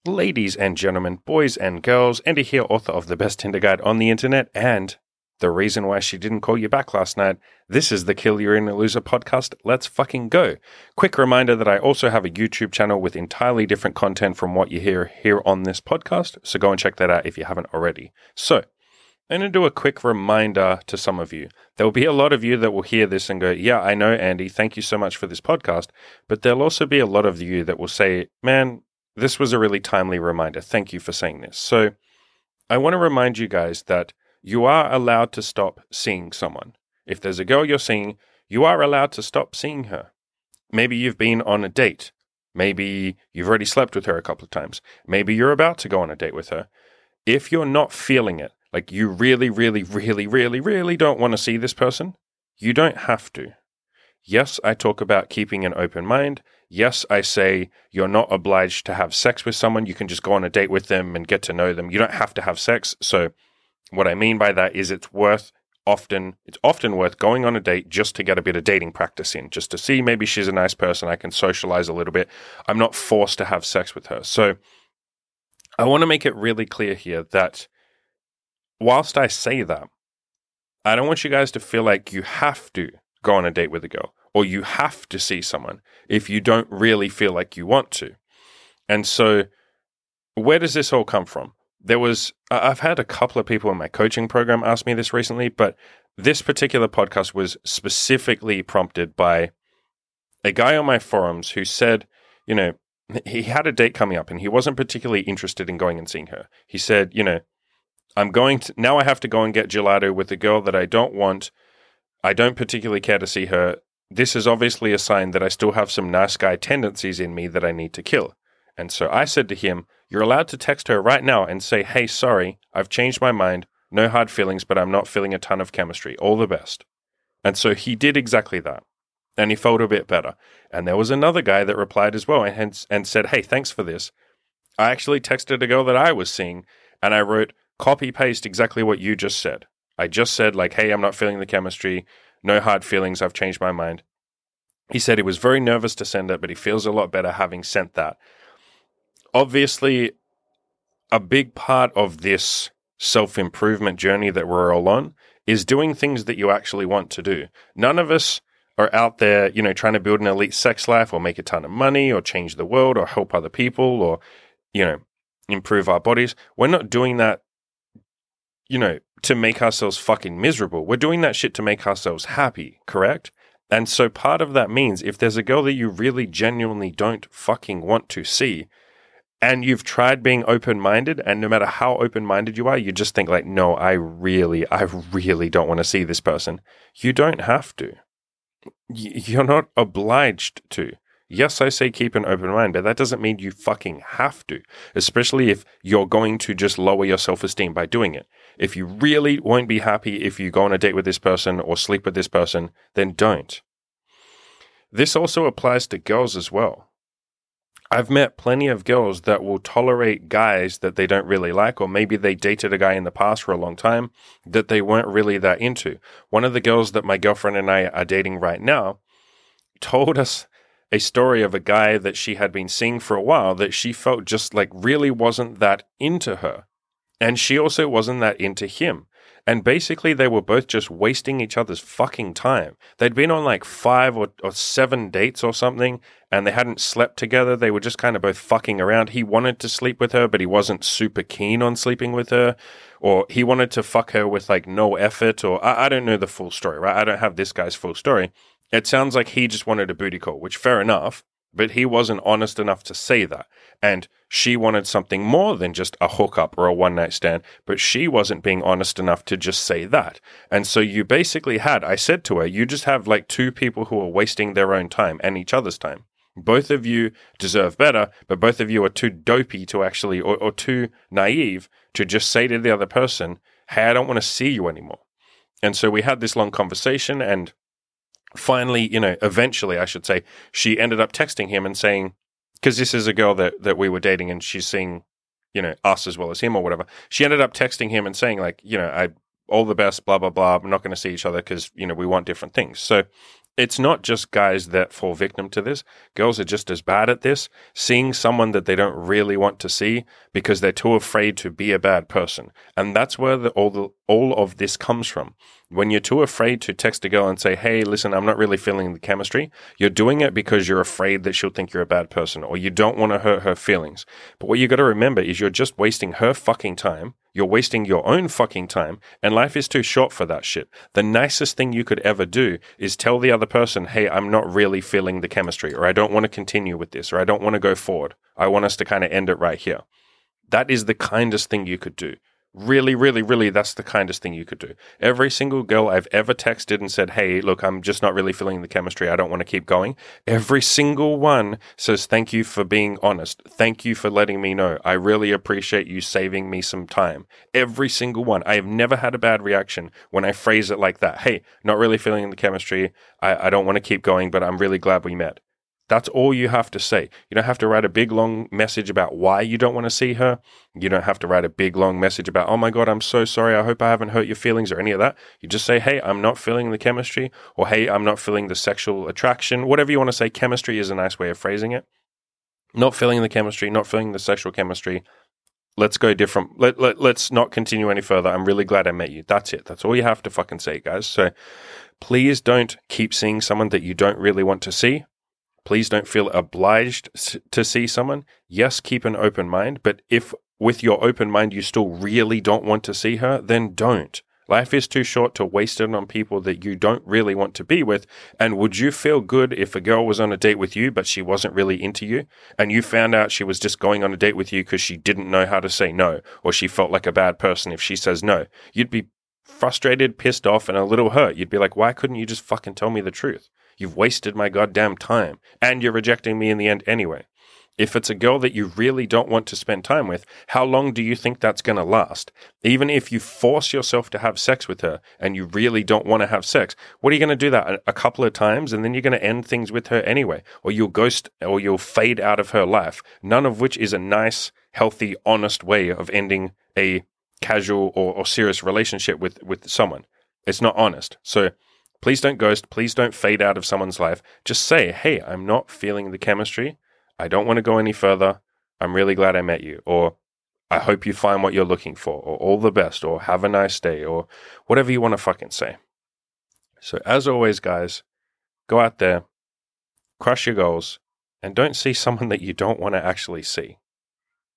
Ladies and gentlemen, boys and girls, Andy here, author of The Best Tinder Guide on the Internet, and the reason why she didn't call you back last night. This is the Kill You're in a Loser podcast. Let's fucking go. Quick reminder that I also have a YouTube channel with entirely different content from what you hear here on this podcast, so go and check that out if you haven't already. So, I'm going to do a quick reminder to some of you. There will be a lot of you that will hear this and go, yeah, I know, Andy, thank you so much for this podcast. But there'll also be a lot of you that will say, man, this was a really timely reminder. Thank you for saying this. So I want to remind you guys that you are allowed to stop seeing someone. If there's a girl you're seeing, you are allowed to stop seeing her. Maybe you've been on a date. Maybe you've already slept with her a couple of times. Maybe you're about to go on a date with her. If you're not feeling it, like you really don't want to see this person, you don't have to. Yes, I talk about keeping an open mind. Yes, I say you're not obliged to have sex with someone. You can just go on a date with them and get to know them. You don't have to have sex. So what I mean by that is it's often worth going on a date just to get a bit of dating practice in, just to see maybe she's a nice person. I can socialize a little bit. I'm not forced to have sex with her. So I want to make it really clear here that whilst I say that, I don't want you guys to feel like you have to go on a date with a girl or you have to see someone if you don't really feel like you want to. And so where does this all come from? I've had a couple of people in my coaching program ask me this recently, but this particular podcast was specifically prompted by a guy on my forums who said, he had a date coming up and he wasn't particularly interested in going and seeing her. He said, now I have to go and get gelato with a girl that I don't want. I don't particularly care to see her. This is obviously a sign that I still have some nice guy tendencies in me that I need to kill. And so I said to him, you're allowed to text her right now and say, hey, sorry, I've changed my mind. No hard feelings, but I'm not feeling a ton of chemistry. All the best. And so he did exactly that. And he felt a bit better. And there was another guy that replied as well and said, hey, thanks for this. I actually texted a girl that I was seeing and I wrote, copy paste exactly what you just said. I just said like, hey, I'm not feeling the chemistry. No hard feelings. I've changed my mind. He said he was very nervous to send it, but he feels a lot better having sent that. Obviously, a big part of this self-improvement journey that we're all on is doing things that you actually want to do. None of us are out there, trying to build an elite sex life or make a ton of money or change the world or help other people or, improve our bodies. We're not doing that, to make ourselves fucking miserable. We're doing that shit to make ourselves happy, correct? And so part of that means if there's a girl that you really genuinely don't fucking want to see, and you've tried being open-minded, and no matter how open-minded you are, you just think like, no, I really don't want to see this person. You don't have to. You're not obliged to. Yes, I say keep an open mind, but that doesn't mean you fucking have to, especially if you're going to just lower your self-esteem by doing it. If you really won't be happy if you go on a date with this person or sleep with this person, then don't. This also applies to girls as well. I've met plenty of girls that will tolerate guys that they don't really like, or maybe they dated a guy in the past for a long time that they weren't really that into. One of the girls that my girlfriend and I are dating right now told us a story of a guy that she had been seeing for a while that she felt just like really wasn't that into her. And she also wasn't that into him. And basically they were both just wasting each other's fucking time. They'd been on like 5 or 7 dates or something, and they hadn't slept together. They were just kind of both fucking around. He wanted to sleep with her, but he wasn't super keen on sleeping with her. Or he wanted to fuck her with like no effort, or I don't know the full story, right? I don't have this guy's full story. It sounds like he just wanted a booty call, which fair enough, but he wasn't honest enough to say that. And she wanted something more than just a hookup or a one-night stand, but she wasn't being honest enough to just say that. And so you basically I said to her, you just have like 2 people who are wasting their own time and each other's time. Both of you deserve better, but both of you are too dopey to actually, or too naive to just say to the other person, hey, I don't want to see you anymore. And so we had this long conversation, and finally, eventually, I should say, she ended up texting him and saying, because this is a girl that we were dating and she's seeing, us as well as him or whatever. She ended up texting him and saying like, all the best, blah, blah, blah. I'm not going to see each other because, we want different things. So It's not just guys that fall victim to this. Girls are just as bad at this, seeing someone that they don't really want to see because they're too afraid to be a bad person. And that's where all of this comes from. When you're too afraid to text a girl and say, hey, listen, I'm not really feeling the chemistry, you're doing it because you're afraid that she'll think you're a bad person or you don't want to hurt her feelings. But what you got to remember is you're just wasting her fucking time. You're wasting your own fucking time, and life is too short for that shit. The nicest thing you could ever do is tell the other person, hey, I'm not really feeling the chemistry, or I don't want to continue with this, or I don't want to go forward. I want us to kind of end it right here. That is the kindest thing you could do. Really, really, really, that's the kindest thing you could do. Every single girl I've ever texted and said, hey, look, I'm just not really feeling the chemistry. I don't want to keep going. Every single one says, thank you for being honest. Thank you for letting me know. I really appreciate you saving me some time. Every single one. I have never had a bad reaction when I phrase it like that. Hey, not really feeling the chemistry. I don't want to keep going, but I'm really glad we met. That's all you have to say. You don't have to write a big, long message about why you don't want to see her. You don't have to write a big, long message about, oh my God, I'm so sorry. I hope I haven't hurt your feelings or any of that. You just say, hey, I'm not feeling the chemistry, or hey, I'm not feeling the sexual attraction. Whatever you want to say, chemistry is a nice way of phrasing it. Not feeling the chemistry, not feeling the sexual chemistry. Let's go different. Let's not continue any further. I'm really glad I met you. That's it. That's all you have to fucking say, guys. So please don't keep seeing someone that you don't really want to see. Please don't feel obliged to see someone. Yes, keep an open mind, but if with your open mind you still really don't want to see her, then don't. Life is too short to waste it on people that you don't really want to be with. And would you feel good if a girl was on a date with you, but she wasn't really into you, and you found out she was just going on a date with you because she didn't know how to say no, or she felt like a bad person if she says no? You'd be frustrated, pissed off, and a little hurt. You'd be like, why couldn't you just fucking tell me the truth? You've wasted my goddamn time, and you're rejecting me in the end anyway. If it's a girl that you really don't want to spend time with, how long do you think that's going to last? Even if you force yourself to have sex with her and you really don't want to have sex, what are you going to do that a couple of times and then you're going to end things with her anyway? Or you'll ghost or you'll fade out of her life, none of which is a nice, healthy, honest way of ending a casual or serious relationship with someone. It's not honest. So please don't ghost. Please don't fade out of someone's life. Just say, hey, I'm not feeling the chemistry. I don't want to go any further. I'm really glad I met you. Or I hope you find what you're looking for. Or all the best. Or have a nice day. Or whatever you want to fucking say. So as always, guys, go out there, crush your goals, and don't see someone that you don't want to actually see.